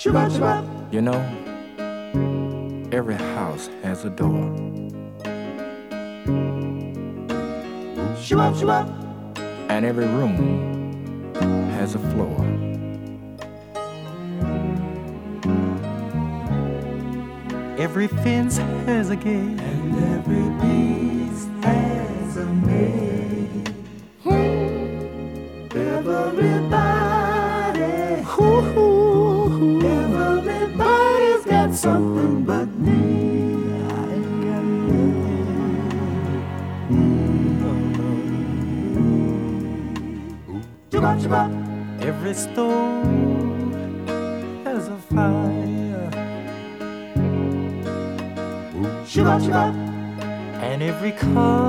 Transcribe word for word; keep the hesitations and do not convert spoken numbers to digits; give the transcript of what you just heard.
You know, every house has a door. And every room has a floor. Every fence has a gate, and every piece has a maid. Everybody, everybody's got something but me. I ain't got nothing. Every stove has a fire, and every car